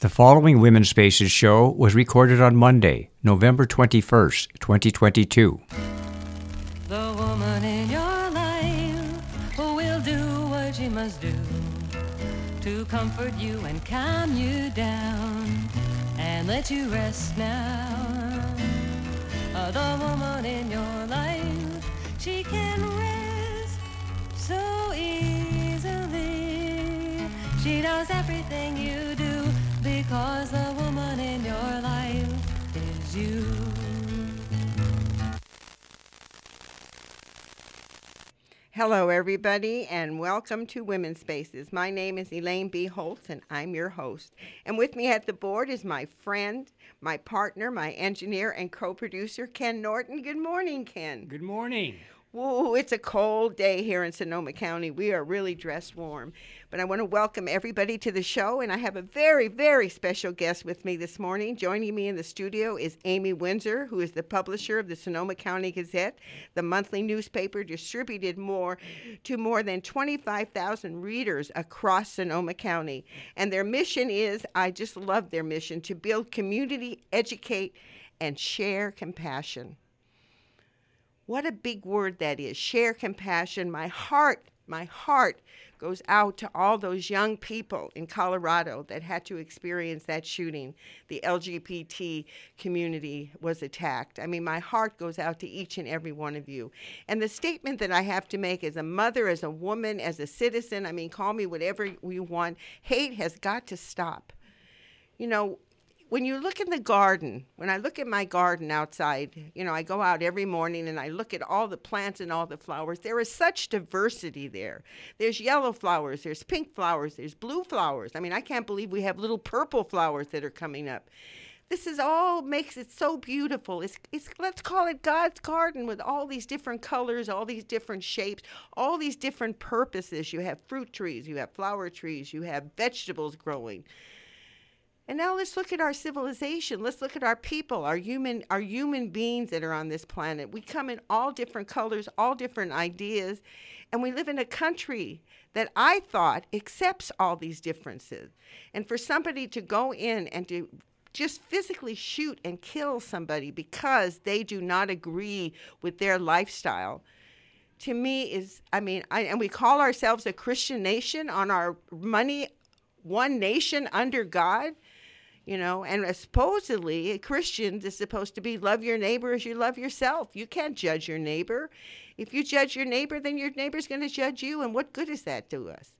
The following Women's Spaces show was recorded on Monday, November 21st, 2022. The woman in your life who will do what she must do to comfort you and calm you down and let you rest now. The woman in your life, she can rest so easily. She knows everything you do because the woman in your life is you. Hello, everybody, and welcome to Women's Spaces. My name is Elaine B. Holtz, and I'm your host. And with me at the board is my friend, my partner, my engineer, and co-producer, Ken Norton. Good morning, Ken. Good morning. Whoa, it's a cold day here in Sonoma County. We are really dressed warm. But I want to welcome everybody to the show, and I have a very, very special guest with me this morning. Joining me in the studio is Amy Windsor, who is the publisher of the Sonoma County Gazette, the monthly newspaper distributed to more than 25,000 readers across Sonoma County. And their mission is, I just love their mission, to build community, educate, and share compassion. What a big word that is, share compassion. My heart goes out to all those young people in Colorado that had to experience that shooting. The LGBT community was attacked. I mean, my heart goes out to each and every one of you. And the statement that I have to make as a mother, as a woman, as a citizen, I mean, call me whatever you want, hate has got to stop. You know, when you look in the garden, when I look at my garden outside, you know, I go out every morning and I look at all the plants and all the flowers. There is such diversity there. There's yellow flowers, there's pink flowers, there's blue flowers. I mean, I can't believe we have little purple flowers that are coming up. This is all makes it so beautiful. It's let's call it God's garden with all these different colors, all these different shapes, all these different purposes. You have fruit trees, you have flower trees, you have vegetables growing. And now let's look at our civilization. Let's look at our people, our human beings that are on this planet. We come in all different colors, all different ideas, and we live in a country that I thought accepts all these differences. And for somebody to go in and to just physically shoot and kill somebody because they do not agree with their lifestyle, to me is, and we call ourselves a Christian nation on our money, one nation under God. You know, and supposedly Christians is supposed to be love your neighbor as you love yourself. You can't judge your neighbor. If you judge your neighbor, then your neighbor's going to judge you. And what good is that to us?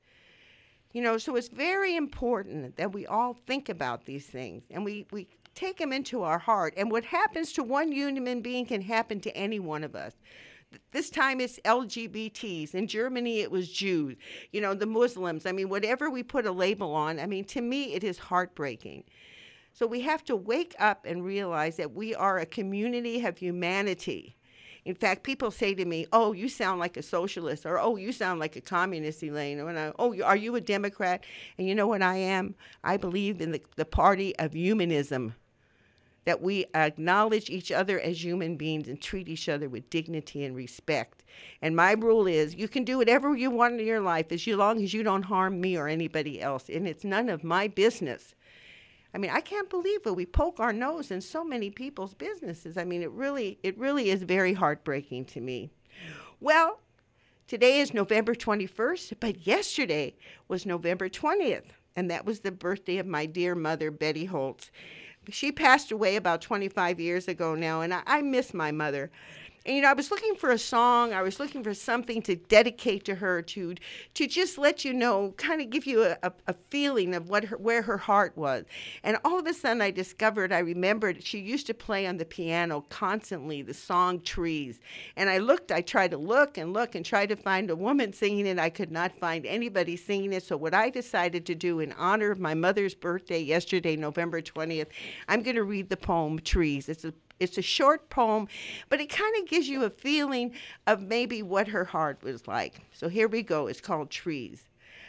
You know, so it's very important that we all think about these things and we take them into our heart. And what happens to one human being can happen to any one of us. This time it's LGBTs. In Germany, it was Jews. You know, the Muslims. I mean, whatever we put a label on, I mean, to me, it is heartbreaking. So we have to wake up and realize that we are a community of humanity. In fact, people say to me, oh, you sound like a socialist, or oh, you sound like a communist, Elaine. Or, oh, are you a Democrat? And you know what I am? I believe in the party of humanism, that we acknowledge each other as human beings and treat each other with dignity and respect. And my rule is you can do whatever you want in your life as long as you don't harm me or anybody else. And it's none of my business. I mean, I can't believe it. We poke our nose in so many people's businesses. I mean, it really is very heartbreaking to me. Well, today is November 21st, but yesterday was November 20th, and that was the birthday of my dear mother, Betty Holtz. She passed away about 25 years ago now, and I miss my mother. And, you know, I was looking for a song. I was looking for something to dedicate to her, to just let you know, kind of give you a feeling of where her heart was. And all of a sudden I remembered she used to play on the piano constantly, the song Trees. And I tried to look and try to find a woman singing it. I could not find anybody singing it. So what I decided to do in honor of my mother's birthday yesterday, November 20th, I'm going to read the poem Trees. It's a short poem, but it kind of gives you a feeling of maybe what her heart was like. So here we go. It's called Trees.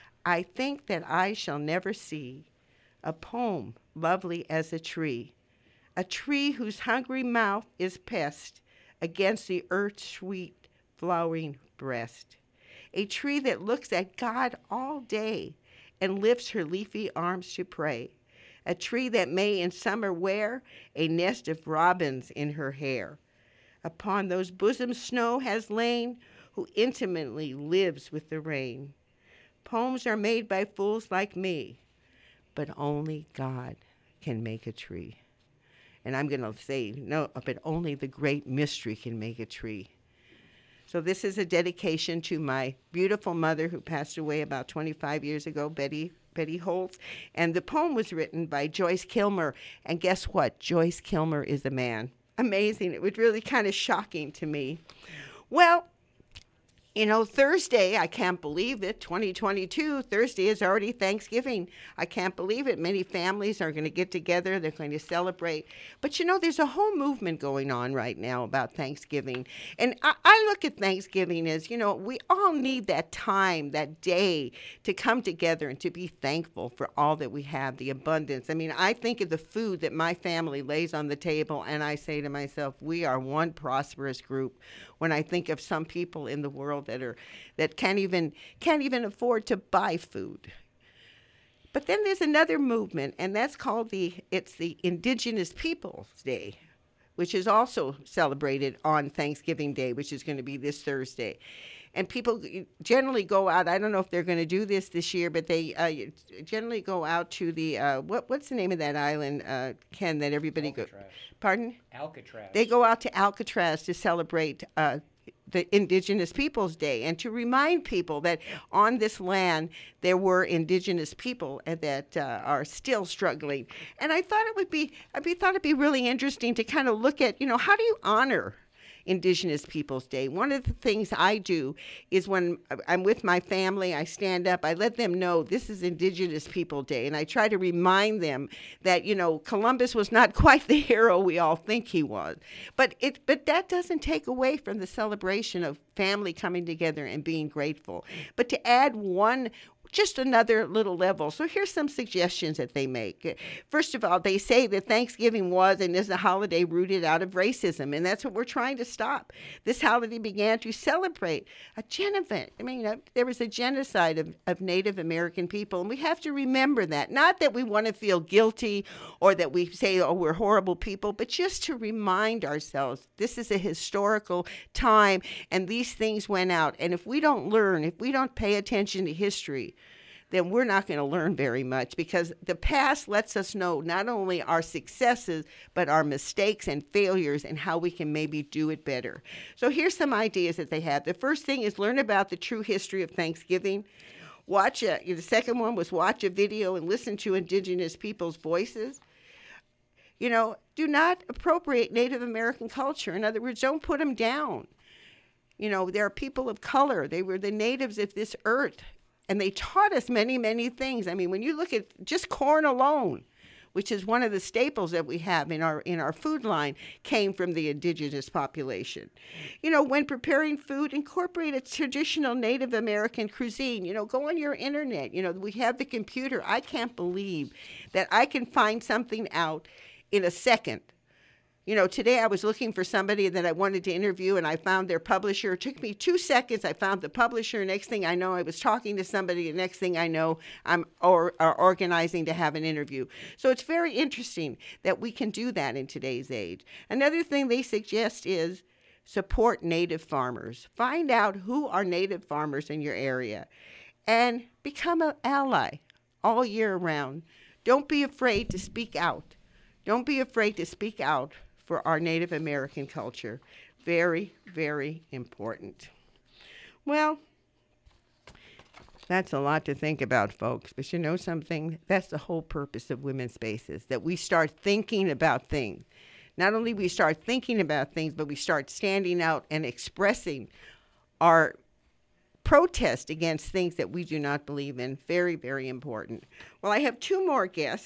I think that I shall never see a poem lovely as a tree whose hungry mouth is pressed against the earth's sweet flowering breast, a tree that looks at God all day and lifts her leafy arms to pray, a tree that may in summer wear a nest of robins in her hair. Upon those bosoms snow has lain, who intimately lives with the rain. Poems are made by fools like me, but only God can make a tree. And I'm going to say, no, but only the great mystery can make a tree. So this is a dedication to my beautiful mother who passed away about 25 years ago, Betty Holtz. And the poem was written by Joyce Kilmer. And guess what? Joyce Kilmer is a man. Amazing. It was really kind of shocking to me. Well, you know, Thursday, I can't believe it, 2022, Thursday is already Thanksgiving. I can't believe it. Many families are going to get together. They're going to celebrate. But, you know, there's a whole movement going on right now about Thanksgiving. And I look at Thanksgiving as, you know, we all need that time, that day to come together and to be thankful for all that we have, the abundance. I mean, I think of the food that my family lays on the table, and I say to myself, we are one prosperous group. When I think of some people in the world that can't even afford to buy food. But then there's another movement, and that's called the Indigenous Peoples Day, which is also celebrated on Thanksgiving Day, which is going to be this Thursday. And people generally go out. I don't know if they're going to do this year, but they generally go out to the what's the name of that island, Ken? That everybody goes. Pardon? Alcatraz. They go out to Alcatraz to celebrate the Indigenous Peoples Day and to remind people that on this land there were Indigenous people that are still struggling. And I thought it'd be really interesting to kind of look at, you know, how do you honor Indigenous Peoples Day? One of the things I do is when I'm with my family, I stand up, I let them know this is Indigenous People Day, and I try to remind them that, you know, Columbus was not quite the hero we all think he was. But that doesn't take away from the celebration of family coming together and being grateful. But to add just another little level. So here's some suggestions that they make. First of all, they say that Thanksgiving was and is a holiday rooted out of racism, and that's what we're trying to stop. This holiday began to celebrate a genocide. I mean, there was a genocide of Native American people, and we have to remember that. Not that we want to feel guilty or that we say, oh, we're horrible people, but just to remind ourselves this is a historical time, and these things went out. And if we don't learn, if we don't pay attention to history, then we're not going to learn very much, because the past lets us know not only our successes, but our mistakes and failures and how we can maybe do it better. So here's some ideas that they have. The first thing is learn about the true history of Thanksgiving. The second one was watch a video and listen to Indigenous people's voices. You know, do not appropriate Native American culture. In other words, don't put them down. You know, there are people of color. They were the natives of this earth. And they taught us many, many things. I mean, when you look at just corn alone, which is one of the staples that we have in our food line, came from the indigenous population. You know, when preparing food, incorporate a traditional Native American cuisine. You know, go on your internet. You know, we have the computer. I can't believe that I can find something out in a second. You know, today I was looking for somebody that I wanted to interview, and I found their publisher. It took me 2 seconds. I found the publisher. Next thing I know, I was talking to somebody. The next thing I know, I'm organizing to have an interview. So it's very interesting that we can do that in today's age. Another thing they suggest is support native farmers. Find out who are native farmers in your area and become an ally all year round. Don't be afraid to speak out. Don't be afraid to speak out for our Native American culture. Very, very important. Well, that's a lot to think about, folks. But you know something? That's the whole purpose of Women's Spaces, that we start thinking about things. Not only we start thinking about things, but we start standing out and expressing our protest against things that we do not believe in. Very, very important. Well, I have two more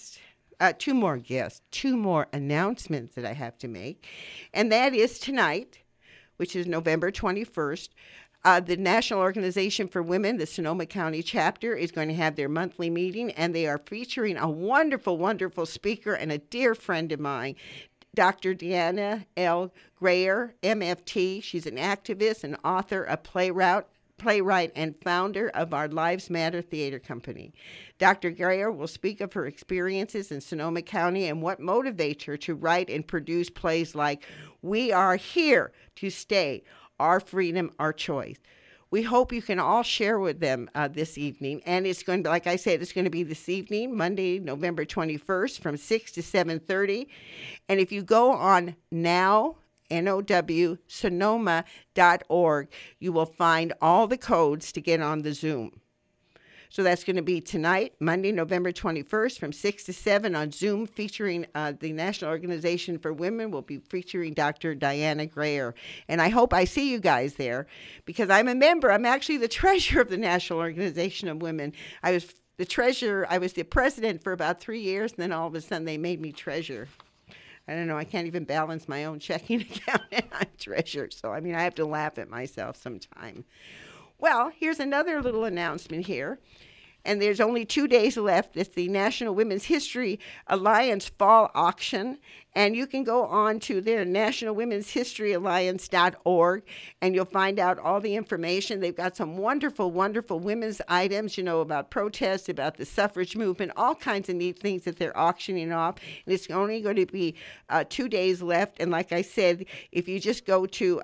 announcements that I have to make. And that is tonight, which is November 21st, the National Organization for Women, the Sonoma County chapter, is going to have their monthly meeting, and they are featuring a wonderful, wonderful speaker and a dear friend of mine, Dr. Deanna L. Grayer, MFT. She's an activist, an author, a playwright, playwright, and founder of our Lives Matter Theater Company. Dr. Greer will speak of her experiences in Sonoma County and what motivates her to write and produce plays like We Are Here to Stay, Our Freedom, Our Choice. We hope you can all share with them this evening. And it's going to, like I said, it's going to be this evening, Monday, November 21st from 6 to 7:30. And if you go on now, NOW, Sonoma.org, you will find all the codes to get on the Zoom. So that's going to be tonight, Monday, November 21st from 6 to 7 on Zoom, featuring the National Organization for Women. Will be featuring Dr. Diana Greer. And I hope I see you guys there because I'm a member. I'm actually the treasurer of the National Organization of Women. I was the president for about 3 years, and then all of a sudden they made me treasurer. I don't know, I can't even balance my own checking account, and I'm treasurer. So, I have to laugh at myself sometime. Well, here's another little announcement here. And there's only 2 days left. It's the National Women's History Alliance Fall Auction. And you can go on to their nationalwomenshistoryalliance.org, and you'll find out all the information. They've got some wonderful, wonderful women's items, about protests, about the suffrage movement, all kinds of neat things that they're auctioning off. And it's only going to be 2 days left. And like I said, if you just go to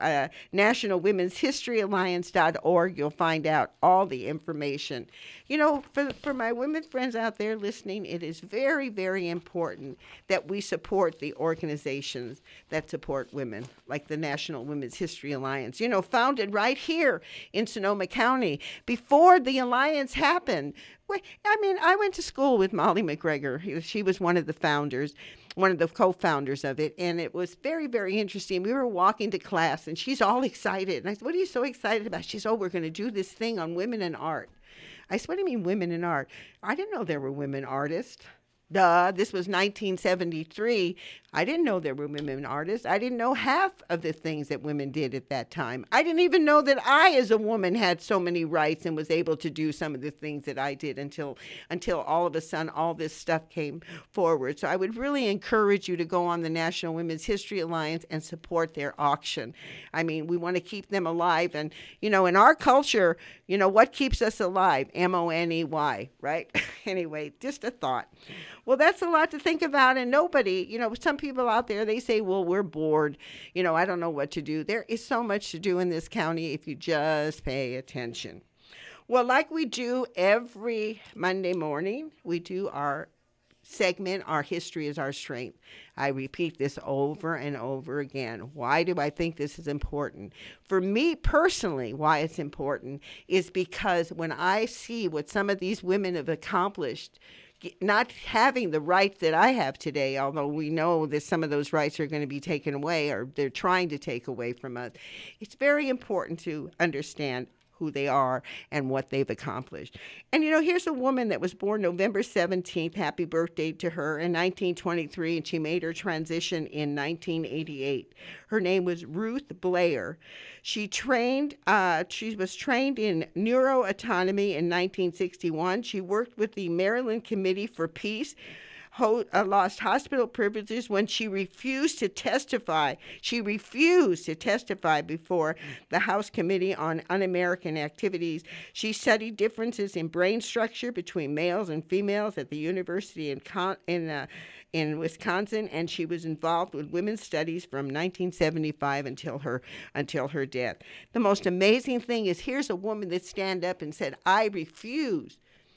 nationalwomenshistoryalliance.org, you'll find out all the information. For my women friends out there listening, it is very, very important that we support the organizations that support women, like the National Women's History Alliance, founded right here in Sonoma County. Before the alliance happened, I went to school with Molly McGregor. She was one of the founders, one of the co-founders of it, and it was very, very interesting. We were walking to class, and she's all excited. And I said, "What are you so excited about?" She said, "Oh, we're going to do this thing on women in art." I said, "What do you mean women in art?" I didn't know there were women artists. This was 1973. I didn't know there were women artists. I didn't know half of the things that women did at that time. I didn't even know that I, as a woman, had so many rights and was able to do some of the things that I did until all of a sudden all this stuff came forward. So I would really encourage you to go on the National Women's History Alliance and support their auction. We want to keep them alive. And, in our culture, what keeps us alive? MONEY, right? Anyway, just a thought. Well, that's a lot to think about, and nobody, some people out there, they say, well, we're bored. I don't know what to do. There is so much to do in this county if you just pay attention. Well, like we do every Monday morning, we do our segment, Our History is Our Strength. I repeat this over and over again. Why do I think this is important? For me personally, why it's important is because when I see what some of these women have accomplished, not having the rights that I have today, although we know that some of those rights are going to be taken away or they're trying to take away from us, it's very important to understand who they are and what they've accomplished. And, here's a woman that was born November 17th. Happy birthday to her in 1923, and she made her transition in 1988. Her name was Ruth Blair. She was trained in neuroanatomy in 1961. She worked with the Maryland Committee for Peace, lost hospital privileges when she refused to testify. She refused to testify before the House Committee on Un-American Activities. She studied differences in brain structure between males and females at the University in Wisconsin, and she was involved with women's studies from 1975 until her death. The most amazing thing is here's a woman that stand up and said, I refuse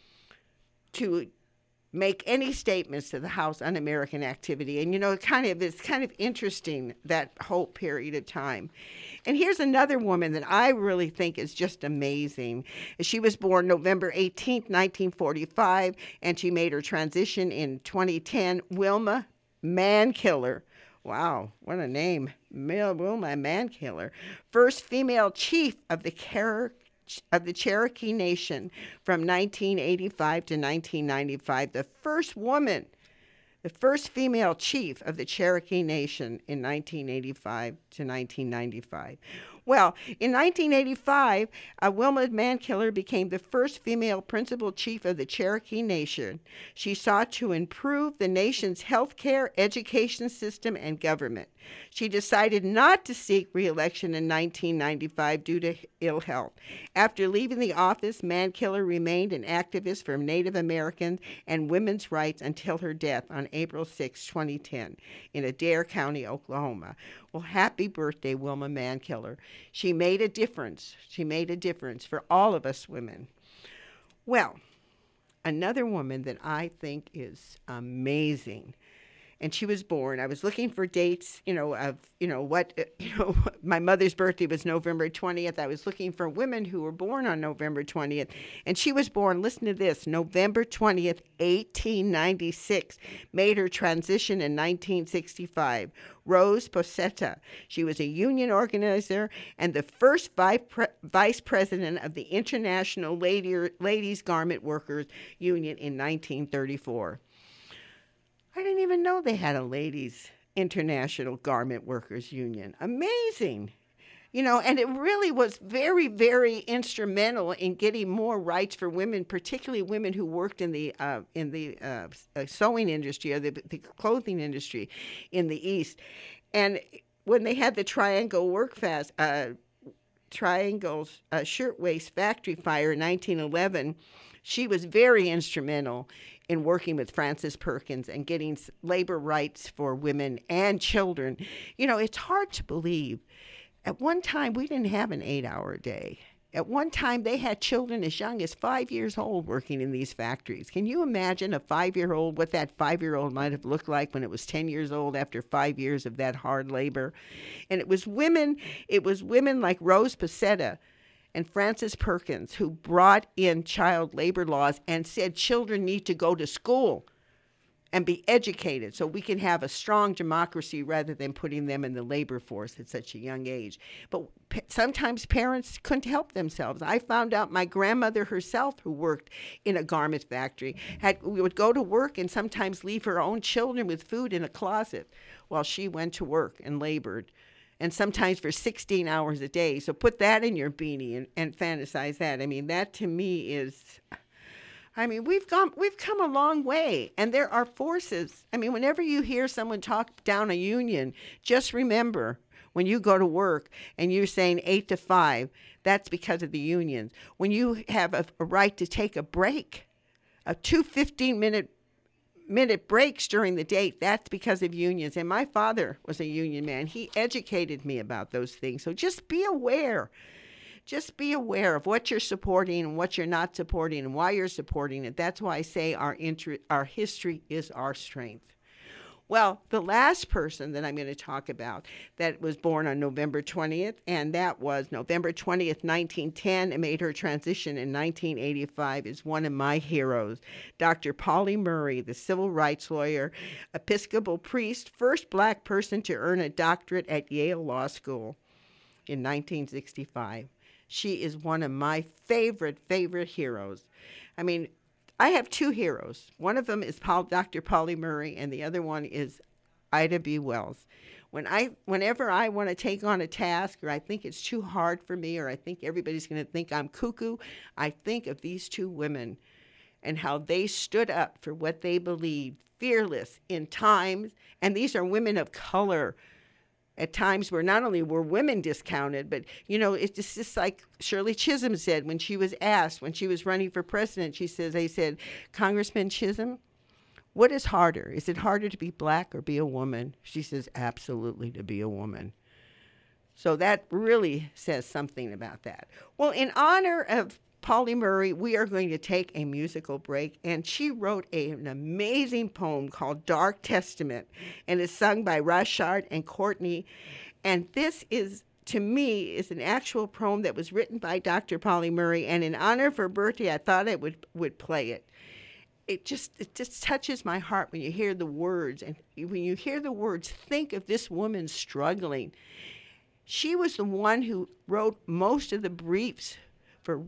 to make any statements to the House Un-American Activity. And, it's kind of interesting, that whole period of time. And here's another woman that I really think is just amazing. She was born November 18th, 1945, and she made her transition in 2010. Wilma Mankiller. Wow, what a name. Wilma Mankiller. First female chief of the Cherokee Nation from 1985 to 1995, the first female chief of the Cherokee Nation in 1985 to 1995. Well, in 1985, Wilma Mankiller became the first female principal chief of the Cherokee Nation. She sought to improve the nation's health care, education system, and government. She decided not to seek re-election in 1995 due to ill health. After leaving the office, Mankiller remained an activist for Native Americans and women's rights until her death on April 6, 2010, in Adair County, Oklahoma. Well, happy birthday, Wilma Mankiller. She made a difference. She made a difference for all of us women. Well, another woman that I think is amazing, and she was born. I was looking for dates, my mother's birthday was November 20th. I was looking for women who were born on November 20th. And she was born, listen to this, November 20th, 1896. Made her transition in 1965. Rose Posetta. She was a union organizer and the first vice president of the International Ladies Garment Workers Union in 1934. I didn't even know they had a ladies' International Garment Workers Union. Amazing. And it really was very, very instrumental in getting more rights for women, particularly women who worked in the sewing industry or the clothing industry in the East. And when they had the Triangle Shirtwaist Factory fire in 1911, she was very instrumental in working with Frances Perkins and getting labor rights for women and children. It's hard to believe. At one time, we didn't have an 8-hour day. At one time, they had children as young as 5 years old working in these factories. Can you imagine a 5-year-old, what that 5-year-old might have looked like when it was 10 years old after 5 years of that hard labor? And it was women like Rose Posetta and Frances Perkins who brought in child labor laws and said children need to go to school and be educated so we can have a strong democracy rather than putting them in the labor force at such a young age. But sometimes parents couldn't help themselves. I found out my grandmother herself, who worked in a garment factory, would go to work and sometimes leave her own children with food in a closet while she went to work and labored, and sometimes for 16 hours a day. So put that in your beanie and fantasize that. I mean, that to me is... we've come a long way, and there are forces. Whenever you hear someone talk down a union, just remember when you go to work and you're saying 8 to 5, that's because of the unions. When you have a right to take a break, two 15-minute breaks during the day, that's because of unions. And my father was a union man. He educated me about those things. So just be aware. Just be aware of what you're supporting and what you're not supporting and why you're supporting it. That's why I say our history is our strength. Well, the last person that I'm going to talk about that was born on November 20th, and that was November 20th, 1910, and made her transition in 1985, is one of my heroes, Dr. Pauli Murray, the civil rights lawyer, Episcopal priest, first black person to earn a doctorate at Yale Law School in 1965. She is one of my favorite heroes. I have two heroes. One of them is Dr. Pauli Murray, and the other one is Ida B. Wells. Whenever I want to take on a task, or I think it's too hard for me, or I think everybody's going to think I'm cuckoo, I think of these two women and how they stood up for what they believed, fearless in times. And these are women of color, at times where not only were women discounted, but, it's just like Shirley Chisholm said when she was asked, when she was running for president, they said, Congressman Chisholm, what is harder? Is it harder to be black or be a woman? She says, absolutely, to be a woman. So that really says something about that. Well, in honor of Pauli Murray, we are going to take a musical break, and she wrote an amazing poem called Dark Testament, and it's sung by Rashard and Courtney. And this is, to me, is an actual poem that was written by Dr. Pauli Murray, and in honor of her birthday, I thought I would play it. It just touches my heart when you hear the words, and when you hear the words, think of this woman struggling. She was the one who wrote most of the briefs for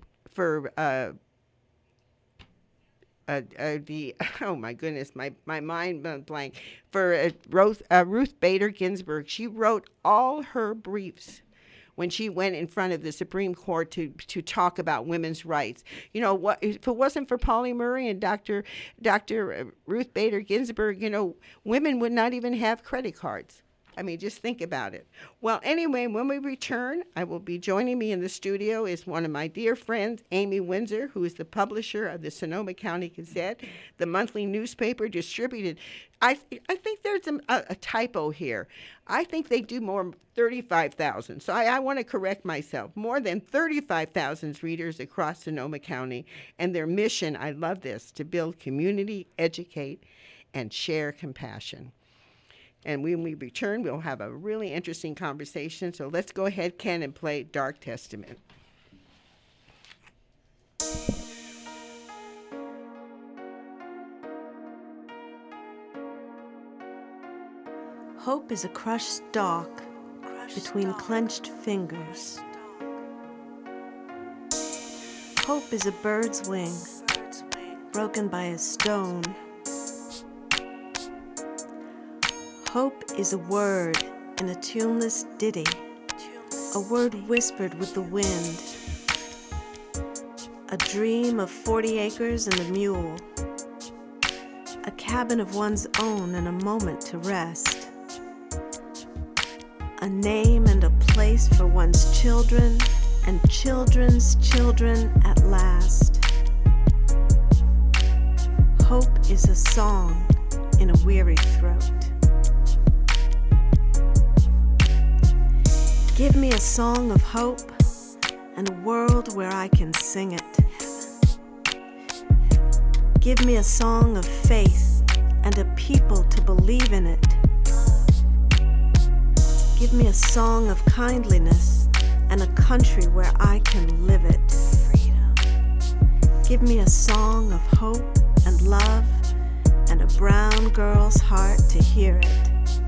oh my goodness, my mind went blank, for Ruth Bader Ginsburg. She wrote all her briefs when she went in front of the Supreme Court to talk about women's rights. You know, what if it wasn't for Pauli Murray and Dr. Ruth Bader Ginsburg, you know, women would not even have credit cards. I mean, just think about it. Well, anyway, when we return, I will be joining me in the studio is one of my dear friends, Amy Windsor, who is the publisher of the Sonoma County Gazette, the monthly newspaper distributed. I think there's a typo here. I think they do more 35,000. So I want to correct myself. More than 35,000 readers across Sonoma County, and their mission, I love this, to build community, educate, and share compassion. And when we return, we'll have a really interesting conversation. So let's go ahead, Ken, and play Dark Testament. Hope is a crushed stalk between clenched fingers. Hope is a bird's wing broken by a stone. Hope is a word in a tuneless ditty, a word whispered with the wind, a dream of 40 acres and a mule, a cabin of one's own and a moment to rest, a name and a place for one's children and children's children at last. Hope is a song in a weary throat. Give me a song of hope and a world where I can sing it. Give me a song of faith and a people to believe in it. Give me a song of kindliness and a country where I can live it. Give me a song of hope and love and a brown girl's heart to hear it.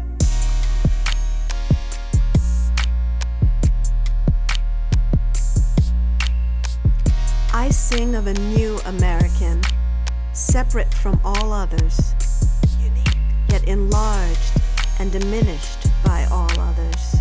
I sing of a new American, separate from all others, yet enlarged and diminished by all others.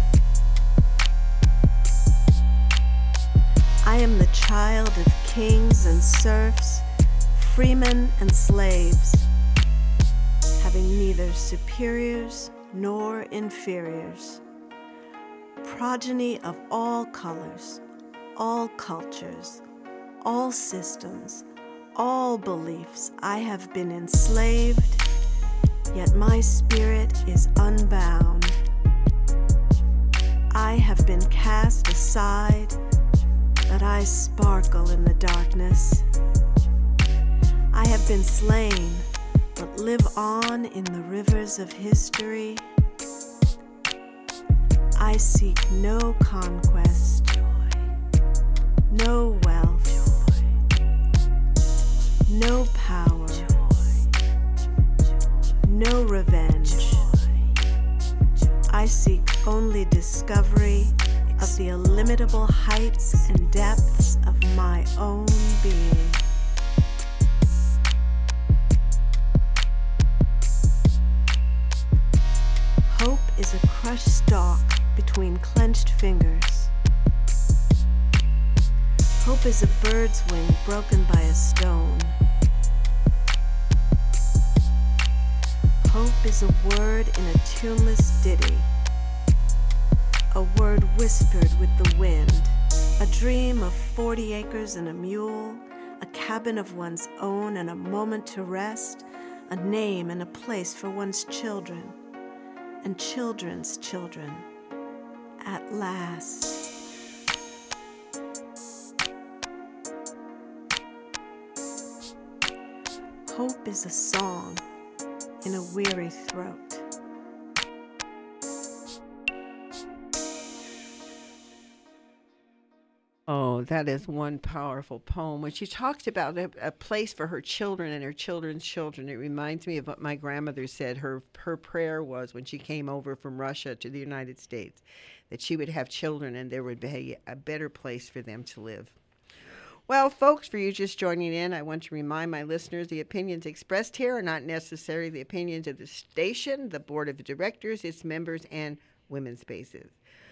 I am the child of kings and serfs, freemen and slaves, having neither superiors nor inferiors, progeny of all colors, all cultures, all systems, all beliefs. I have been enslaved, yet my spirit is unbound. I have been cast aside, but I sparkle in the darkness. I have been slain, but live on in the rivers of history. I seek no conquest, no wealth, no power, no revenge. I seek only discovery of the illimitable heights and depths of my own being. Hope is a crushed stalk between clenched fingers. Hope is a bird's wing broken by a stone. Hope is a word in a tuneless ditty, a word whispered with the wind, a dream of 40 acres and a mule, a cabin of one's own and a moment to rest, a name and a place for one's children and children's children at last. Hope is a song in a weary throat. Oh, that is one powerful poem. When she talks about a place for her children and her children's children, it reminds me of what my grandmother said. Her prayer was when she came over from Russia to the United States, that she would have children and there would be a better place for them to live. Well, folks, for you just joining in, I want to remind my listeners the opinions expressed here are not necessarily the opinions of the station, the board of directors, its members, and Women's Spaces.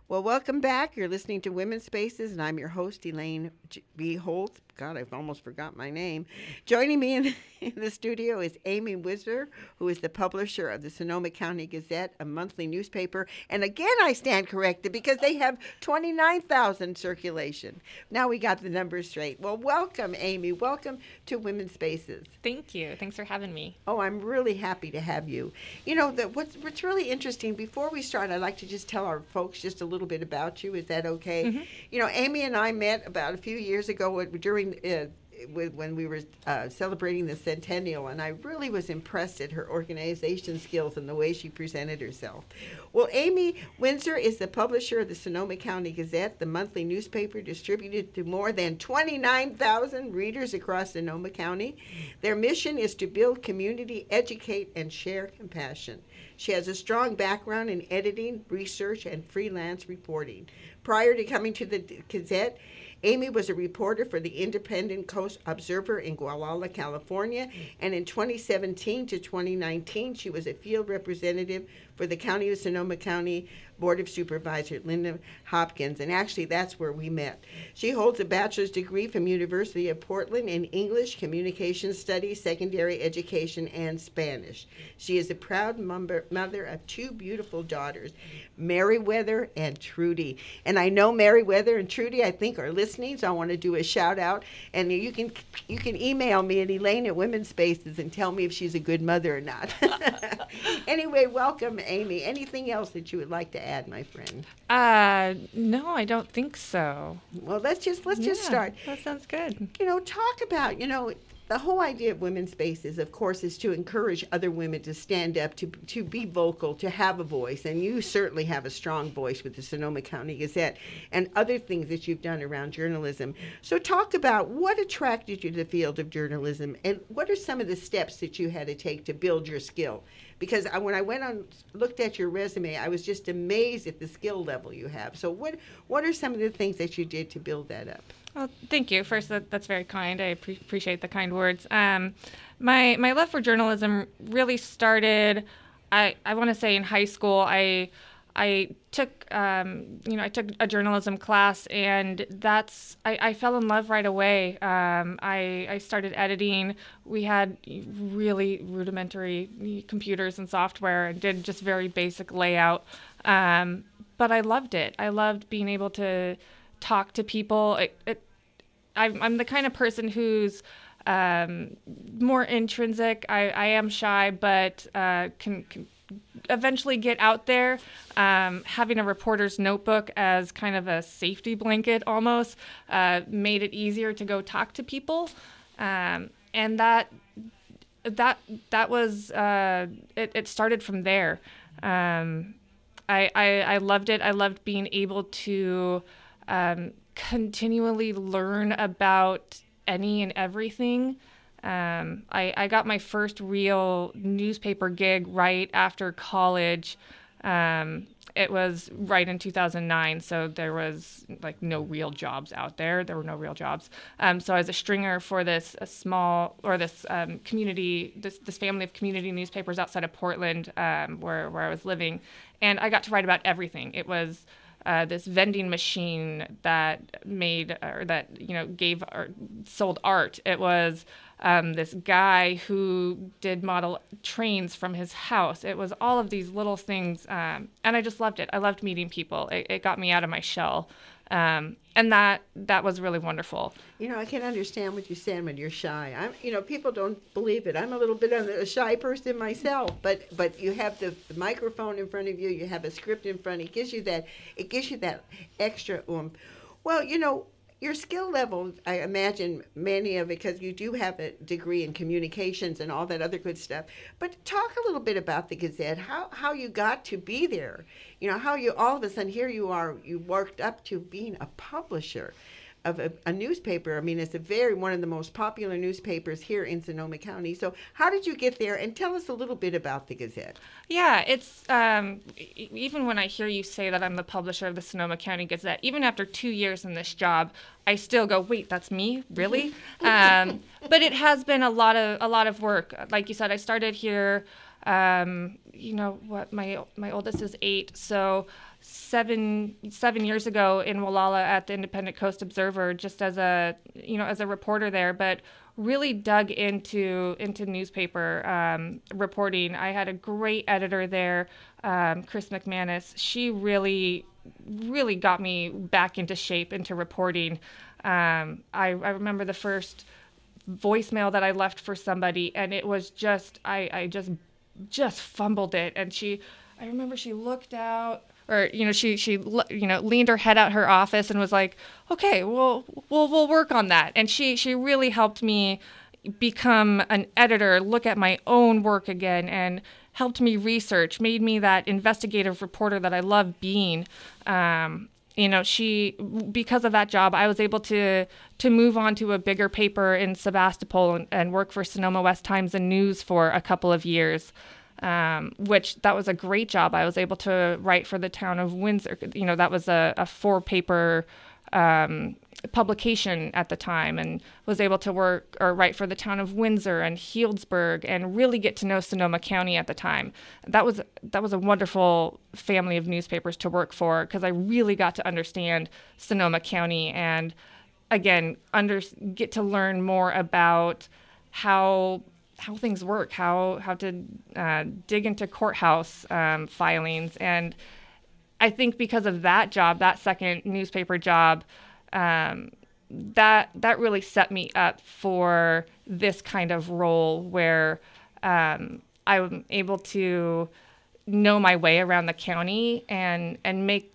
Well, welcome back. You're listening to Women's Spaces, and I'm your host, Elaine B. Holtz. God, I've almost forgot my name. Joining me in the studio is Amy Wisner, who is the publisher of the Sonoma County Gazette, a monthly newspaper. And again, I stand corrected because they have 29,000 circulation. Now we got the numbers straight. Well, welcome, Amy. Welcome to Women's Spaces. Thank you. Thanks for having me. Oh, I'm really happy to have you. You know, what's really interesting, before we start, I'd like to just tell our folks just a little bit about you. Is that okay? Mm-hmm. You know, Amy and I met about a few years ago during when we were celebrating the centennial, and I really was impressed at her organization skills and the way she presented herself. Well, Amy Windsor is the publisher of the Sonoma County Gazette, the monthly newspaper distributed to more than 29,000 readers across Sonoma County. Their mission is to build community, educate, and share compassion. She has a strong background in editing, research, and freelance reporting. Prior to coming to the Gazette, Amy was a reporter for the Independent Coast Observer in Gualala, California, and in 2017 to 2019, she was a field representative for the County of Sonoma County Board of Supervisors, Linda Hopkins, and actually that's where we met. She holds a bachelor's degree from University of Portland in English, Communication Studies, Secondary Education, and Spanish. She is a proud mother of two beautiful daughters, Meriwether and Trudy. And I know Meriwether and Trudy, I think, are listening, so I want to do a shout out. And you can email me at Elaine at Women's Spaces and tell me if she's a good mother or not. Anyway, welcome, Amy. Anything else that you would like to add, my friend? No, I don't think so. Well, let's just start. That sounds good. You know, talk about, the whole idea of Women's Spaces, of course, is to encourage other women to stand up, to be vocal, to have a voice. And you certainly have a strong voice with the Sonoma County Gazette and other things that you've done around journalism. So talk about what attracted you to the field of journalism and what are some of the steps that you had to take to build your skill? Because when I went on, looked at your resume, I was just amazed at the skill level you have. So what are some of the things that you did to build that up? Well, thank you. First, that's very kind. I appreciate the kind words. My love for journalism really started, I want to say, in high school. I took a journalism class, and I fell in love right away. I started editing. We had really rudimentary computers and software and did just very basic layout. But I loved it. I loved being able to talk to people. I'm the kind of person who's more intrinsic. I am shy, but can eventually get out there. Having a reporter's notebook as kind of a safety blanket almost made it easier to go talk to people, and that was it started from there. I loved it. I loved being able to continually learn about any and everything. I got my first real newspaper gig right after college. It was right in 2009, so there was no real jobs out there. There were no real jobs. So I was a stringer for this community, this family of community newspapers outside of Portland, where I was living, and I got to write about everything. It was this vending machine that gave or sold art. It was this guy who did model trains from his house. It was all of these little things, and I just loved it. I loved meeting people. It got me out of my shell, and that was really wonderful. I can understand what you're saying when you're shy. People don't believe it. I'm a little bit of a shy person myself, but you have the microphone in front of you. You have a script in front. It gives you that extra oomph. Well, your skill level, I imagine many of it, because you do have a degree in communications and all that other good stuff. But talk a little bit about the Gazette, how you got to be there. How you all of a sudden, here you are, you worked up to being a publisher of a newspaper. I mean, it's one of the most popular newspapers here in Sonoma County. So how did you get there? And tell us a little bit about the Gazette. Yeah, it's even when I hear you say that I'm the publisher of the Sonoma County Gazette, even after 2 years in this job, I still go, wait, that's me? Really? But it has been a lot of work. Like you said, I started here You know what? My oldest is 8, so 7 years ago in Wallala at the Independent Coast Observer, just as a reporter there, but really dug into newspaper reporting. I had a great editor there, Chris McManus. She really got me back into shape, into reporting. I remember the first voicemail that I left for somebody, and it was just I just fumbled it, and I remember she looked out, or she leaned her head out her office and was like, okay, we'll work on that. And she really helped me become an editor, look at my own work again, and helped me research, made me that investigative reporter that I love being. Because of that job, I was able to move on to a bigger paper in Sebastopol and work for Sonoma West Times and News for a couple of years, which that was a great job. I was able to write for the town of Windsor. That was a 4-paper publication at the time, and was able to write for the town of Windsor and Healdsburg and really get to know Sonoma County at the time. That was a wonderful family of newspapers to work for, because I really got to understand Sonoma County and, again, get to learn more about how things work, how to dig into courthouse filings. And I think because of that job, that second newspaper job, that really set me up for this kind of role where I'm able to know my way around the county and make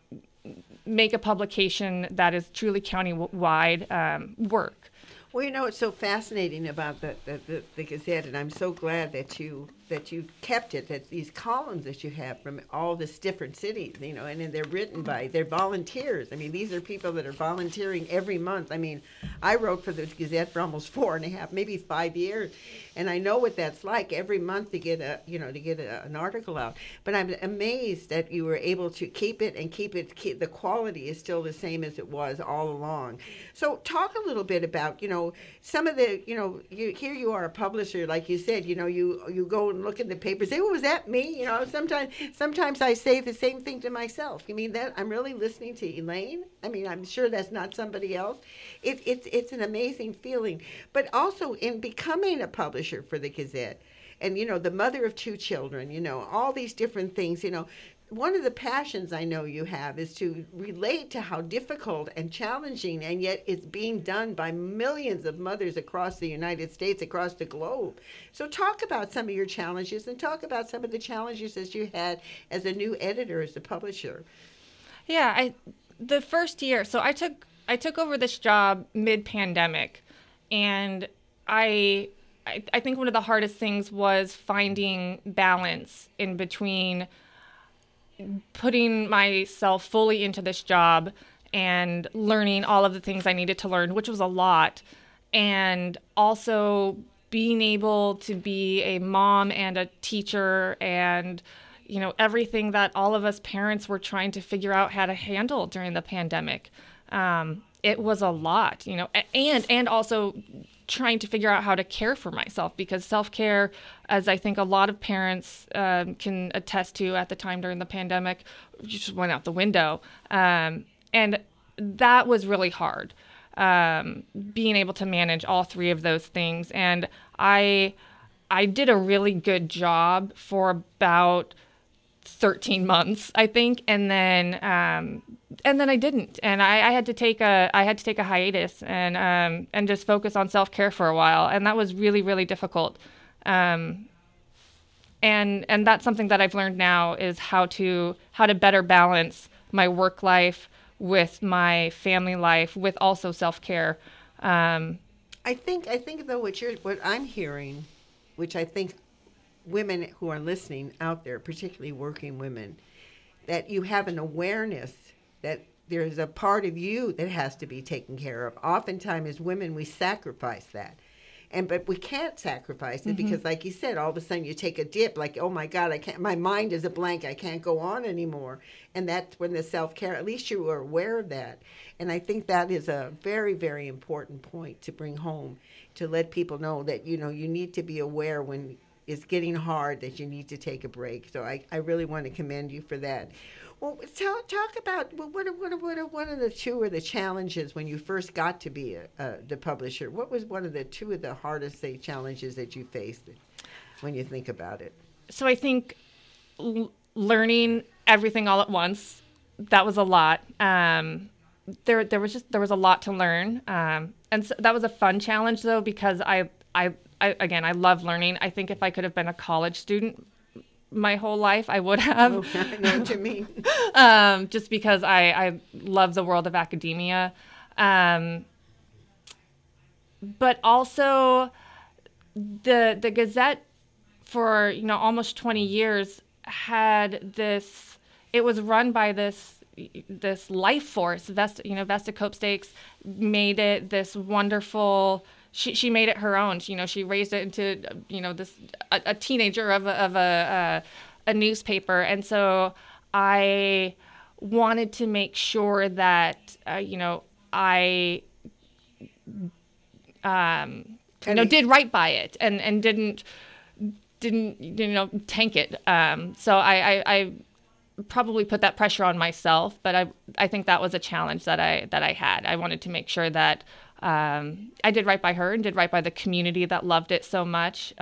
a publication that is truly county-wide work. Well, it's so fascinating about the Gazette, and I'm so glad that you kept it, that these columns that you have from all these different cities, and then they're written by, they're volunteers. I mean, these are people that are volunteering every month. I mean, I wrote for the Gazette for almost 4.5, maybe 5 years, and I know what that's like every month to get an article out. But I'm amazed that you were able to keep it, the quality is still the same as it was all along. So talk a little bit about, some of the, here you are a publisher, like you said, you go and look in the paper, say, oh, was that me? Sometimes I say the same thing to myself. You mean that I'm really listening to Elaine? I mean, I'm sure that's not somebody else. It's an amazing feeling. But also in becoming a publisher for the Gazette, and, the mother of 2 children, all these different things, one of the passions I know you have is to relate to how difficult and challenging, and yet it's being done by millions of mothers across the United States, across the globe. So talk about some of your challenges, and talk about some of the challenges that you had as a new editor, as a publisher. Yeah, the first year, so I took over this job mid-pandemic, and I think one of the hardest things was finding balance in between putting myself fully into this job and learning all of the things I needed to learn, which was a lot, and also being able to be a mom and a teacher and, everything that all of us parents were trying to figure out how to handle during the pandemic. It was a lot, and also trying to figure out how to care for myself, because self-care, as I think a lot of parents can attest to at the time during the pandemic, just went out the window. And that was really hard, being able to manage all 3 of those things. And I did a really good job for about 13 months, I think, and then I didn't, and I had to take a hiatus and just focus on self-care for a while, and that was really, really difficult. And that's something that I've learned now, is how to better balance my work life with my family life, with also self-care. I think though what I'm hearing, which I think women who are listening out there, particularly working women, that you have an awareness that there's a part of you that has to be taken care of. Oftentimes as women, we sacrifice that. But we can't sacrifice it, because, like you said, all of a sudden you take a dip, like, oh my God, I can't. My mind is a blank. I can't go on anymore. And that's when the self-care. At least you are aware of that. And I think that is a very, very important point to bring home, to let people know that you need to be aware when it's getting hard, that you need to take a break. So I really want to commend you for that. Well, talk about what are one of the two of the challenges when you first got to be the publisher? What was one of the two of the hardest challenges that you faced when you think about it? So I think learning everything all at once, that was a lot. There was a lot to learn, and so that was a fun challenge though, because I love learning. I think if I could have been a college student my whole life, I would have. Oh, I know what you mean. Just because I love the world of academia, but also the Gazette for almost 20 years had this. It was run by this life force. Vesta Cope-Stakes made it this wonderful. She made it her own. She raised it into this a teenager of a newspaper, and so I wanted to make sure that I did right by it and didn't tank it. So I probably put that pressure on myself, but I think that was a challenge that I had. I wanted to make sure that I did right by her and did right by the community that loved it so much.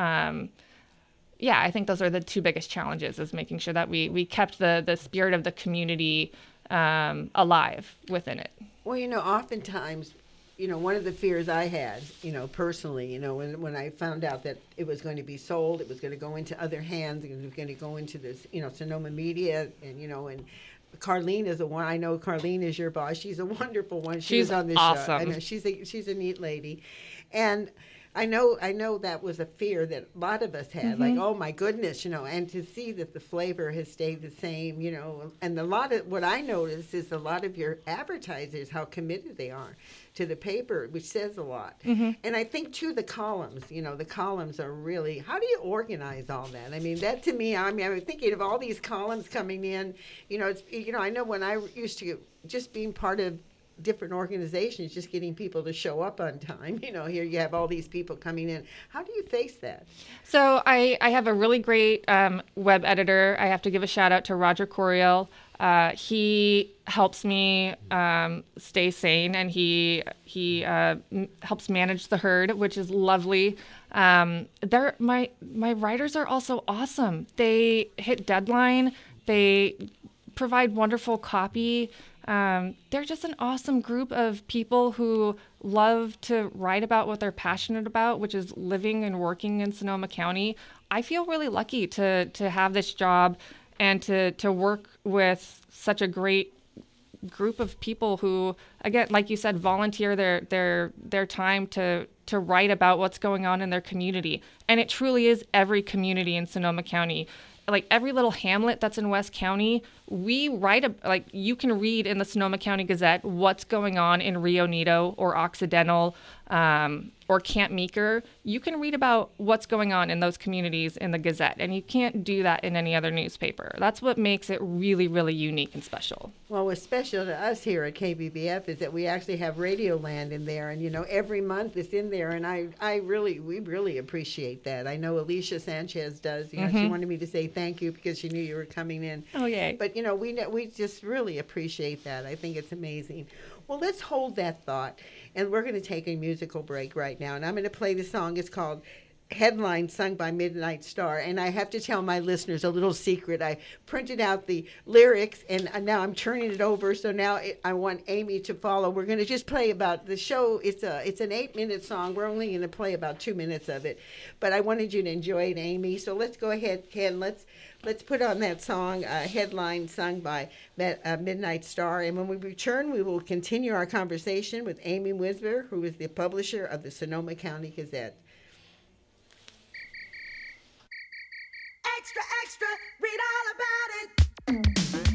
I think those are the two biggest challenges, is making sure that we kept the spirit of the community alive within it. Well, oftentimes, one of the fears I had, personally, when I found out that it was going to be sold, it was going to go into other hands, it was going to go into this, Sonoma Media, and Carlene is the one. I know Carlene is your boss. She's a wonderful one. She's on this awesome. show. I know she's a neat lady, and I know that was a fear that a lot of us had. Mm-hmm. Like, oh my goodness, and to see that the flavor has stayed the same, and a lot of what I noticed is a lot of your advertisers, how committed they are to the paper, which says a lot. Mm-hmm. And I think too the columns, the columns are really, how do you organize all that? I mean, that to me, I'm thinking of all these columns coming in, it's, I know when I used to just being part of different organizations, just getting people to show up on time, here you have all these people coming in. How do you face that? So I have a really great web editor. I have to give a shout out to Roger Coriel. He helps me stay sane, and he helps manage the herd, which is lovely. My writers are also awesome. They hit deadline. They provide wonderful copy. They're just an awesome group of people who love to write about what they're passionate about, which is living and working in Sonoma County. I feel really lucky to have this job and to work with such a great group of people who, again, like you said, volunteer their time to write about what's going on in their community. And it truly is every community in Sonoma County. Like every little hamlet that's in West County, we write you can read in the Sonoma County Gazette what's going on in Rio Nito or Occidental or Camp Meeker. You can read about what's going on in those communities in the Gazette, and you can't do that in any other newspaper. That's what makes it really, really unique and special. Well, what's special to us here at KBBF is that we actually have Radioland in there, and every month it's in there, and we really appreciate that. I know Alicia Sanchez does. She wanted me to say thank you because she knew you were coming in. Oh, yay. But we just really appreciate that. I think it's amazing. Well, let's hold that thought, and we're going to take a musical break right now, and I'm going to play the song. It's called Headline, sung by Midnight Star. And I have to tell my listeners a little secret. I printed out the lyrics, and now I'm turning it over, so now I want Amy to follow. We're going to just play about the show. It's an 8-minute song. We're only going to play about 2 minutes of it, but I wanted you to enjoy it, Amy. So let's go ahead, Ken. Let's put on that song, Headline, sung by Midnight Star. And when we return, we will continue our conversation with Amy Wisber, who is the publisher of the Sonoma County Gazette. Extra, extra, read all about it.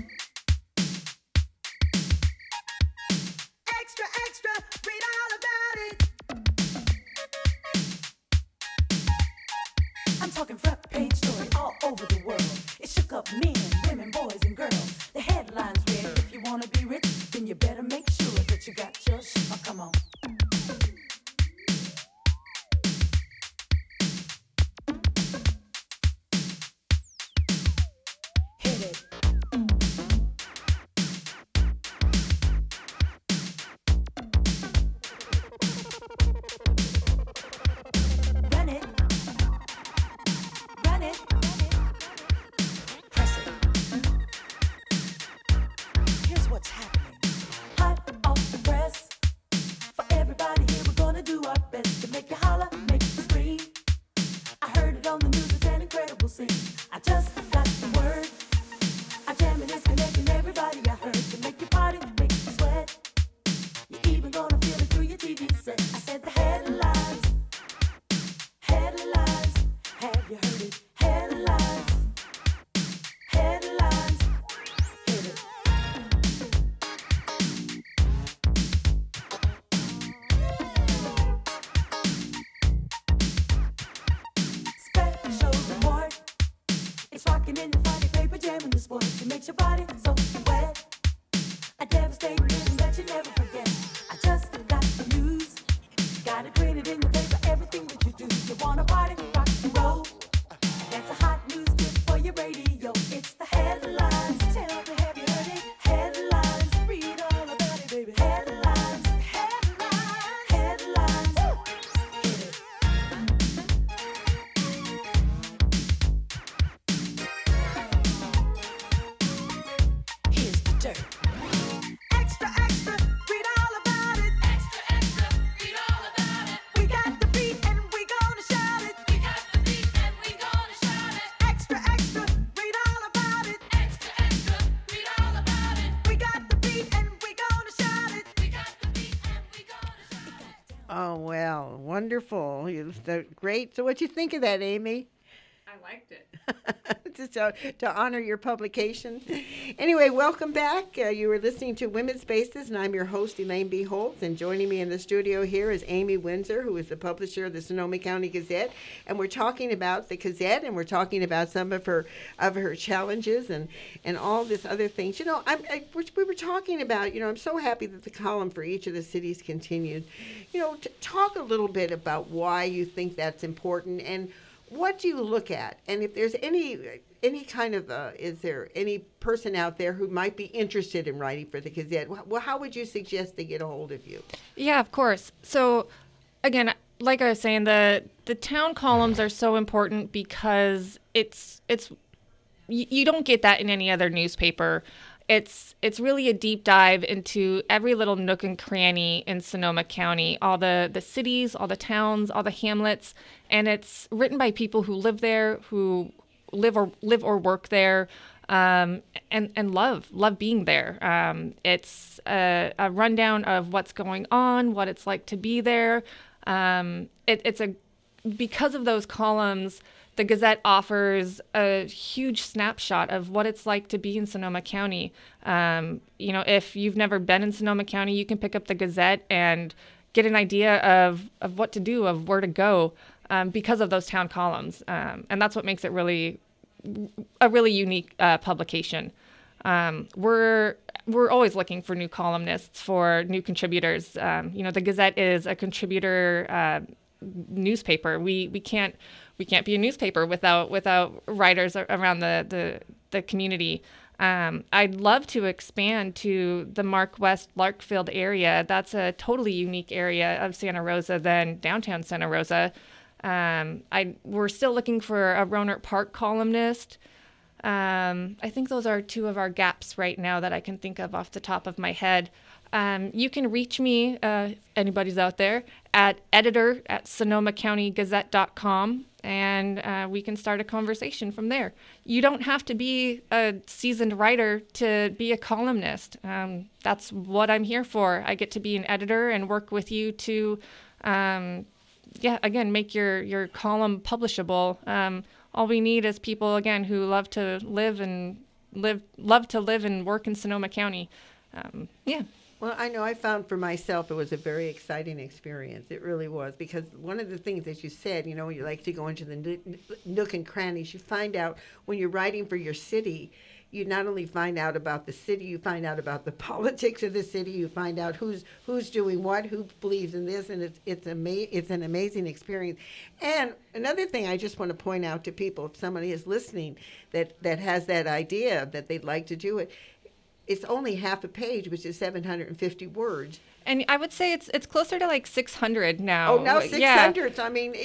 Extra, extra, read all about it. I'm talking front page story all over the world. It shook up men, women, boys, and girls. The headlines read, if you want to be rich, then you better make sure that you got your shit. Oh, come on. it. Run it. Run it. Press it. Here's what's happening. Hot off the press. For everybody here, we're gonna do our best to make you holler, make you scream. I heard it on the news, it's an incredible scene. I just got the word. Our jamming is connecting everybody I heard to make you party, make you sweat. You're even gonna feel it through your TV set. I said the headlines. Headlines. Have you heard it? Headlines. Headlines. Hit it. Special report. It's rocking in the Friday paper, jamming the sport. It makes your body so wet. A devastating rhythm that you never forget. I just got the news. Got it printed in the paper, everything that you do. You wanna party, rock and roll. That's a hot news tip for your radio. It's the headlines. Tell me, have you heard it? Headlines. Read all about it, baby. Headlines. Headlines. Headlines. Hit it. Here's the dirt. Extra, extra, read all about it. Extra, extra, read all about it. We got the beat and we gonna shout it. We got the beat and we gonna shout it. Extra, extra, read all about it. Extra, extra, read all about it. We got the beat and we gonna shout it. We got the beat and we gonna shout it. Oh, well, wonderful. Great. So what you think of that, Amy? I liked it. Just to honor your publication. Anyway, welcome back. You were listening to Women's Spaces, and I'm your host, Elaine B. Holtz. And joining me in the studio here is Amy Windsor, who is the publisher of the Sonoma County Gazette. And we're talking about the Gazette, and we're talking about some of her challenges and all this other things. You know, we were talking about, I'm so happy that the column for each of the cities continued. Talk a little bit about why you think that's important and what do you look at? And if there's any kind of, is there any person out there who might be interested in writing for the Gazette? Well, how would you suggest they get a hold of you? Yeah, of course. So, again, like I was saying, the town columns are so important because it's you don't get that in any other newspaper. It's really a deep dive into every little nook and cranny in Sonoma County, all the cities, all the towns, all the hamlets, and it's written by people who live there, who live or work there, and love being there. It's a rundown of what's going on, what it's like to be there. Because of those columns, the Gazette offers a huge snapshot of what it's like to be in Sonoma County. If you've never been in Sonoma County, you can pick up the Gazette and get an idea of what to do, of where to go, because of those town columns. And that's what makes it a really unique publication. We're always looking for new columnists, for new contributors. The Gazette is a contributor newspaper. We can't be a newspaper without writers around the community. I'd love to expand to the Mark West Larkfield area. That's a totally unique area of Santa Rosa than downtown Santa Rosa. We're still looking for a Rohnert Park columnist. I think those are two of our gaps right now that I can think of off the top of my head. You can reach me, anybody's out there, at editor@SonomaCountyGazette.com, and we can start a conversation from there. You don't have to be a seasoned writer to be a columnist. That's what I'm here for. I get to be an editor and work with you to, make your column publishable. All we need is people, again, who love to live and work in Sonoma County. Well, I know I found for myself it was a very exciting experience. It really was, because one of the things that you said, you like to go into the nook and crannies. You find out when you're writing for your city, you not only find out about the city, you find out about the politics of the city, you find out who's doing what, who believes in this, and it's an amazing experience. And another thing I just want to point out to people, if somebody is listening that has that idea that they'd like to do it, it's only half a page, which is 750 words. And I would say it's closer to like 600 now. Oh, now 600. Yeah. I mean,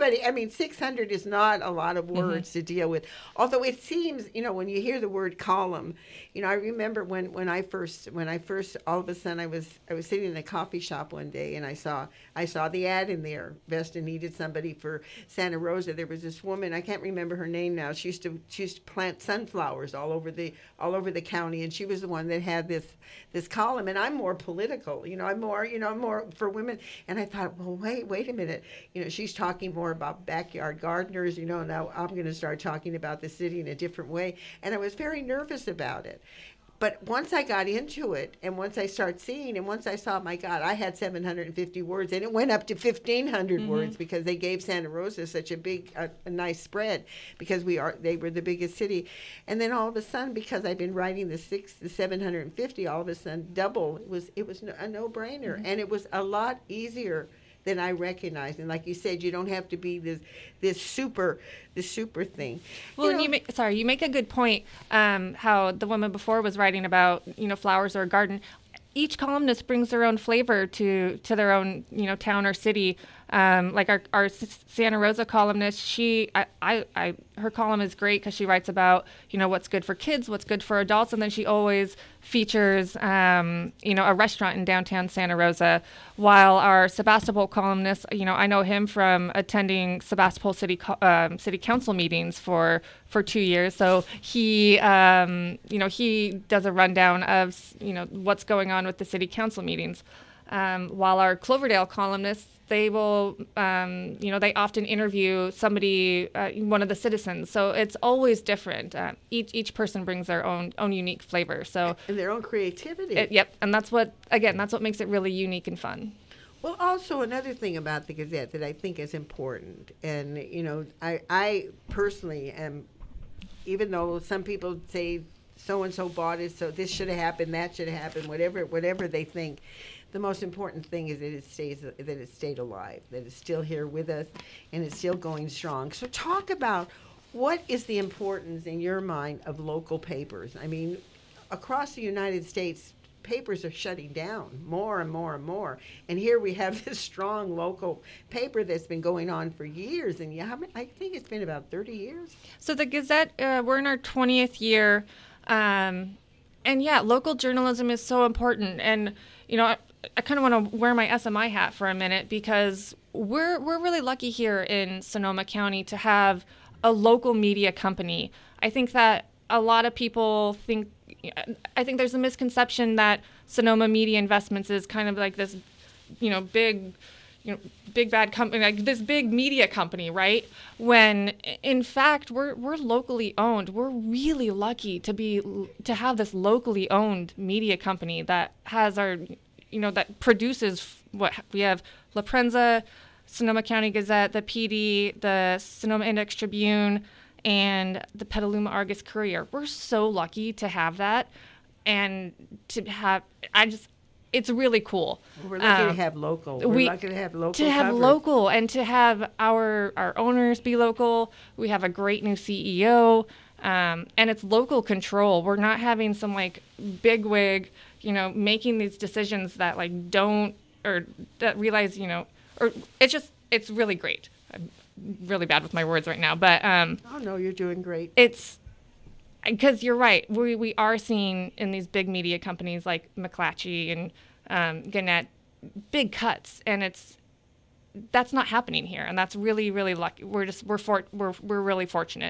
600 is not a lot of words to deal with. Although it seems, when you hear the word column, I remember when I first all of a sudden I was sitting in a coffee shop one day and I saw the ad in there. Vesta needed somebody for Santa Rosa. There was this woman, I can't remember her name now. She used to plant sunflowers all over the county, and she was the one that had this column. And I'm more political, I'm more for women. And I thought, well, wait a minute. She's talking more about backyard gardeners, now I'm going to start talking about the city in a different way. And I was very nervous about it. But once I got into it, and once I started seeing, and once I saw, my God, I had 750 words, and it went up to 1,500 words because they gave Santa Rosa such a big, a nice spread, because they were the biggest city. And then all of a sudden, because I've been writing the 750, all of a sudden double. It was a no-brainer, and it was a lot easier than I recognized. And like you said, you don't have to be this super thing. Well, and you make a good point. How the woman before was writing about flowers or a garden. Each columnist brings their own flavor to their own town or city. Like our Santa Rosa columnist, her column is great because she writes about what's good for kids, what's good for adults, and then she always features a restaurant in downtown Santa Rosa. While our Sebastopol columnist, I know him from attending Sebastopol city council meetings for 2 years. So he he does a rundown of what's going on with the city council meetings. While our Cloverdale columnists, they will, they often interview somebody, one of the citizens. So it's always different. Each person brings their own unique flavor. So and their own creativity. Yep, and that's what makes it really unique and fun. Well, also another thing about the Gazette that I think is important, and I personally am, even though some people say so and so bought it, so this should have happened, that should have happened, whatever they think. The most important thing is that it stayed alive, that it's still here with us, and it's still going strong. So talk about what is the importance in your mind of local papers. I mean, across the United States, papers are shutting down more and more and more. And here we have this strong local paper that's been going on for years. And I think it's been about 30 years. So the Gazette, we're in our 20th year. And yeah, local journalism is so important. And, I kind of want to wear my SMI hat for a minute, because we're really lucky here in Sonoma County to have a local media company. I think that a lot of people think there's a misconception that Sonoma Media Investments is kind of like this, big bad company, like this big media company, right? When in fact we're locally owned. We're really lucky to have this locally owned media company that has our that produces what we have: La Prensa, Sonoma County Gazette, the PD, the Sonoma Index Tribune, and the Petaluma Argus Courier. We're so lucky to have that, and to have it's really cool. We're lucky to have local. We're lucky to have local. To have coverage. Local, and to have our owners be local. We have a great new CEO, and it's local control. We're not having some like bigwig, making these decisions that like don't, or that realize, or it's really great. I'm really bad with my words right now, but oh no, you're doing great. It's because you're right. We are seeing in these big media companies like McClatchy and Gannett big cuts, and that's not happening here, and that's really, really lucky. We're really fortunate.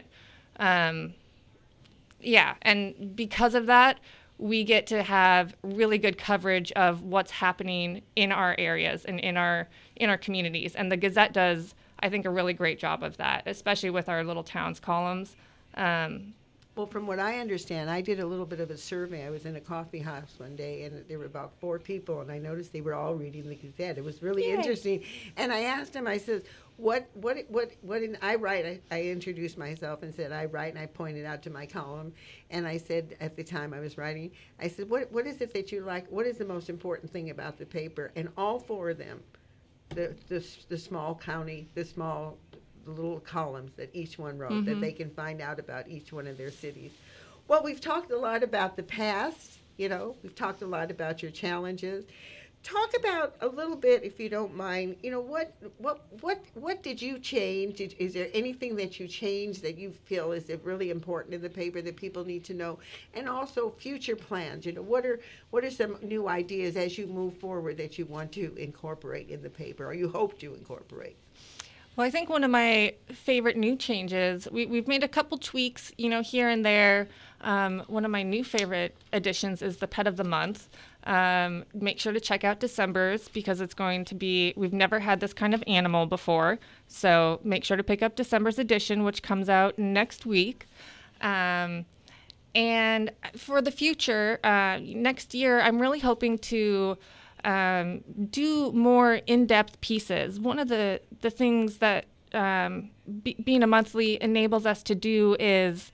Yeah, and because of that, we get to have really good coverage of what's happening in our areas and in our communities, and the Gazette does, I think, a really great job of that, especially with our little towns columns. Well, from what I understand, I did a little bit of a survey. I was in a coffee house one day, and there were about 4 people, and I noticed they were all reading the Gazette. It was really interesting. And I asked them, I said, I introduced myself and said I write, and I pointed out to my column, and I said at the time I was writing, I said, what is it that you like? What is the most important thing about the paper? And all four of them, the small county, the little columns that each one wrote, that they can find out about each one of their cities. Well, we've talked a lot about the past. We've talked a lot about your challenges. Talk about a little bit, if you don't mind, what did you change? Is there anything that you changed that you feel is really important in the paper that people need to know? And also future plans, what are some new ideas as you move forward that you want to incorporate in the paper, or you hope to incorporate? Well, I think one of my favorite new changes, we've made a couple tweaks, here and there. One of my new favorite additions is the Pet of the Month. Make sure to check out December's, because it's going to be, we've never had this kind of animal before. So make sure to pick up December's edition, which comes out next week. And for the future, next year, I'm really hoping to do more in-depth pieces. One of the things that being a monthly enables us to do is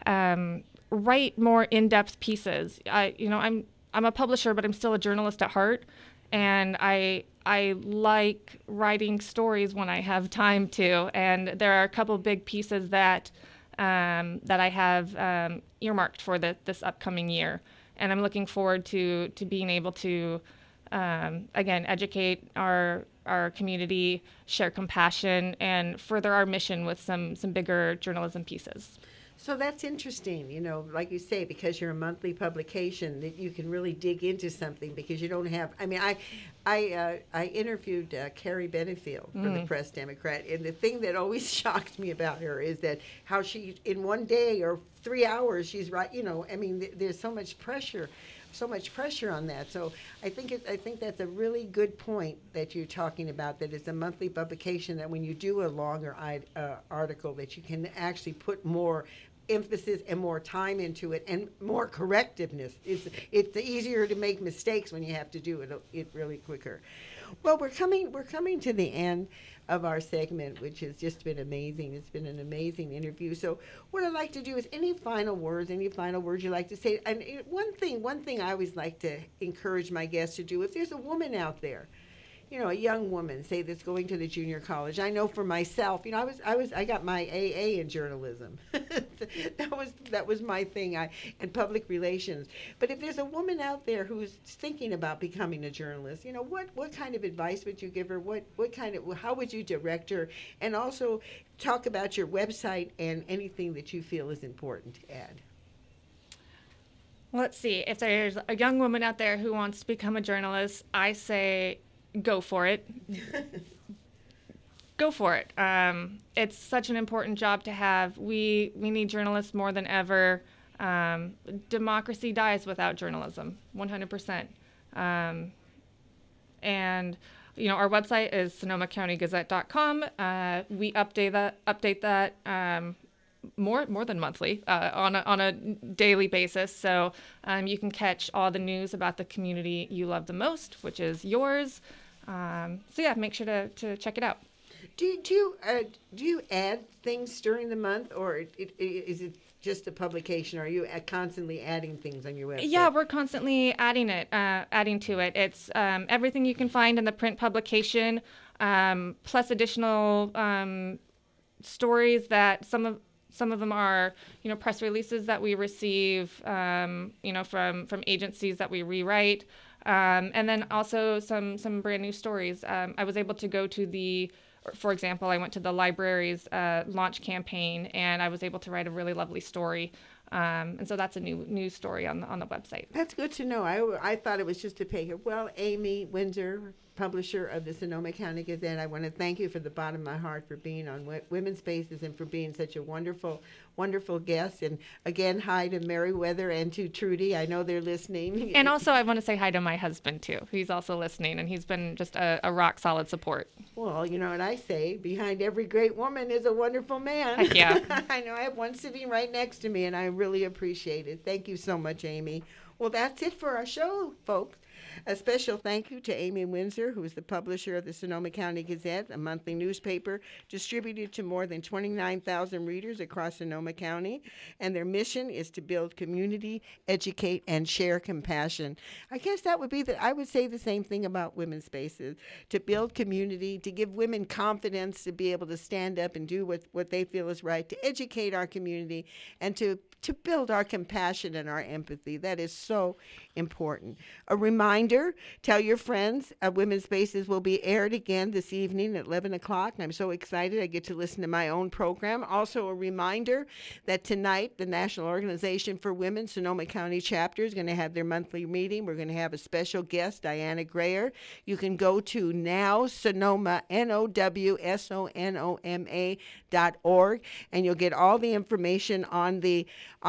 write more in-depth pieces. I'm a publisher, but I'm still a journalist at heart, and I like writing stories when I have time to. And there are a couple big pieces that I have earmarked for this upcoming year, and I'm looking forward to being able to again educate our community, share compassion, and further our mission with some bigger journalism pieces. So that's interesting, like you say, because you're a monthly publication, that you can really dig into something, because you don't have. I mean, I interviewed Carrie Benefield for the Press Democrat, and the thing that always shocked me about her is that how she, in one day or 3 hours, she's right. I mean, there's so much pressure on that. So I think that's a really good point that you're talking about, that it's a monthly publication, that when you do a longer article, that you can actually put more emphasis and more time into it, and more correctiveness. It's easier to make mistakes when you have to do it really quicker. Well, we're coming to the end of our segment, which has just been amazing. It's been an amazing interview. So what I'd like to do is any final words you'd like to say. And one thing I always like to encourage my guests to do, if there's a woman out there, a young woman, say, that's going to the junior college. I know for myself, I got my AA in journalism. that was my thing, and public relations. But if there's a woman out there who's thinking about becoming a journalist, what kind of advice would you give her? How would you direct her? And also talk about your website and anything that you feel is important to add. Let's see. If there's a young woman out there who wants to become a journalist, I say, go for it. Go for it. It's such an important job to have. We need journalists more than ever. Democracy dies without journalism, 100%. And our website is SonomaCountyGazette.com. We update that more than monthly, on a daily basis. So you can catch all the news about the community you love the most, which is yours. Make sure to check it out. Do you add things during the month, or is it just a publication? Or are you constantly adding things on your website? Yeah, we're constantly adding to it. It's everything you can find in the print publication, plus additional stories that some of them are, press releases that we receive, from agencies that we rewrite, and then also some brand new stories. I was able to go to for example, I went to the library's launch campaign, and I was able to write a really lovely story. And so that's a new story on the website. That's good to know. I thought it was just a paper. Well, Amy Windsor, publisher of the Sonoma County Gazette, I want to thank you from the bottom of my heart for being on Women's Spaces and for being such a wonderful, wonderful guest. And again, hi to Meriwether and to Trudy. I know they're listening. And also, I want to say hi to my husband, too. He's also listening, and he's been just a rock-solid support. Well, you know what I say, behind every great woman is a wonderful man. Heck yeah. I know. I have one sitting right next to me, and I really appreciate it. Thank you so much, Amy. Well, that's it for our show, folks. A special thank you to Amy Windsor, who is the publisher of the Sonoma County Gazette, a monthly newspaper distributed to more than 29,000 readers across Sonoma County. And their mission is to build community, educate, and share compassion. I guess that would be I would say the same thing about Women's Spaces, to build community, to give women confidence to be able to stand up and do what they feel is right, to educate our community, and to build our compassion and our empathy. That is so important. A reminder, tell your friends, Women's Spaces will be aired again this evening at 11 o'clock. I'm so excited I get to listen to my own program. Also a reminder that tonight the National Organization for Women Sonoma County Chapter is going to have their monthly meeting. We're going to have a special guest, Diana Grayer. You can go to NowSonoma, NowSonoma.org, and you'll get all the information on the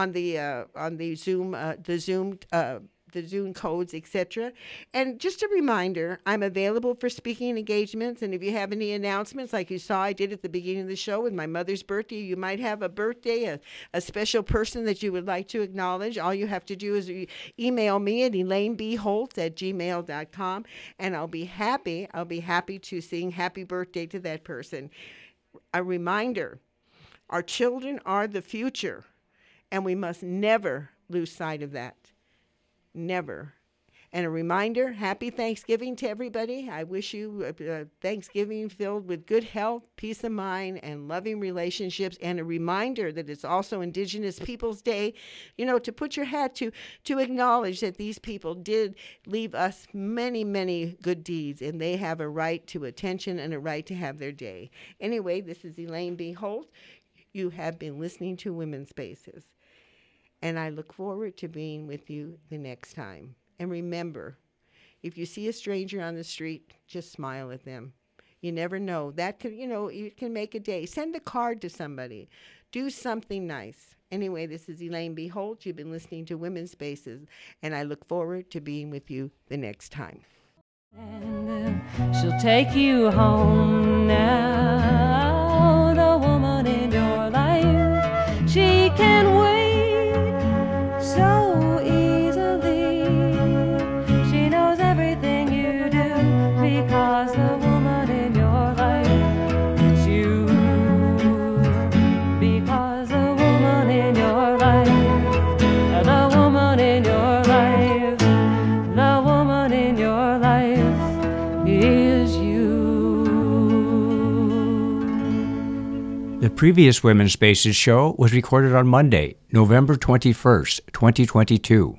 Zoom codes, etc. And just a reminder, I'm available for speaking engagements, and if you have any announcements, like you saw I did at the beginning of the show with my mother's birthday, you might have a birthday, a special person that you would like to acknowledge. All you have to do is email me at ElaineBHoltz@gmail.com, and I'll be happy to sing happy birthday to that person. A reminder, our children are the future, and we must never lose sight of that. Never. And a reminder, happy Thanksgiving to everybody. I wish you a Thanksgiving filled with good health, peace of mind, and loving relationships. And a reminder that it's also Indigenous Peoples Day, to put your hat to acknowledge that these people did leave us many, many good deeds, and they have a right to attention and a right to have their day. Anyway, this is Elaine B. Holt. You have been listening to Women's Spaces, and I look forward to being with you the next time. And remember, if you see a stranger on the street, just smile at them. You never know. That could, it can make a day. Send a card to somebody. Do something nice. Anyway, this is Elaine B. Holt. You've been listening to Women's Spaces, and I look forward to being with you the next time. And she'll take you home now, the woman in your life. She can wait so easily. She knows everything you do, because the woman in your life is you. Because the woman in your life, the woman in your life, the woman in your life is you. The previous Women's Spaces show was recorded on Monday, November 21st, 2022.